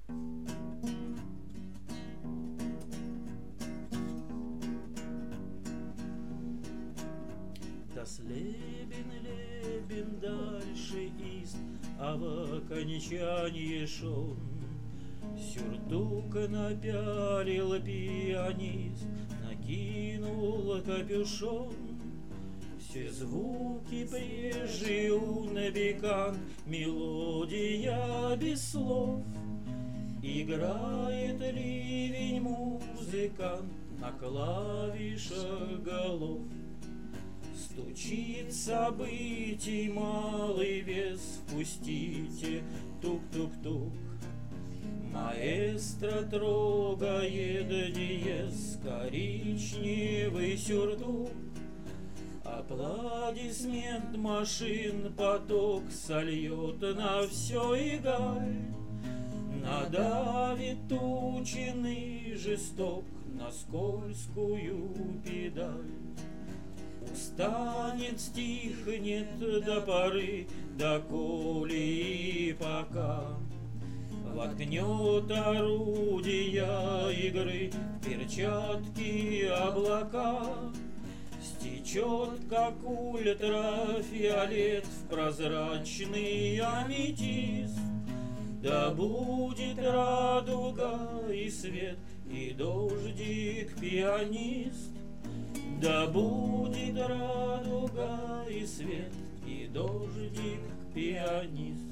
Das Leben, Leben дальше ist, а в окончании шон. Сюртук напялил пианист, накинул капюшон. Все звуки прежде унбекан, мелодия без слов. Играет ливень музыкант на клавишах голов. Стучит событий малый вес, впустите, тук-тук-тук. Маэстро трогает диез, коричневый сюртук. Аплодисмент машин поток сольет на все игаль. Надавит тучный жесток на скользкую педаль. Устанет, стихнет до поры, доколе и пока воткнет орудия игры в перчатки облака. Стечет, как ультрафиолет, в прозрачный аметист. Да будет радуга и свет, и дождик пианист. Да будет радуга и свет, и дождик пианист.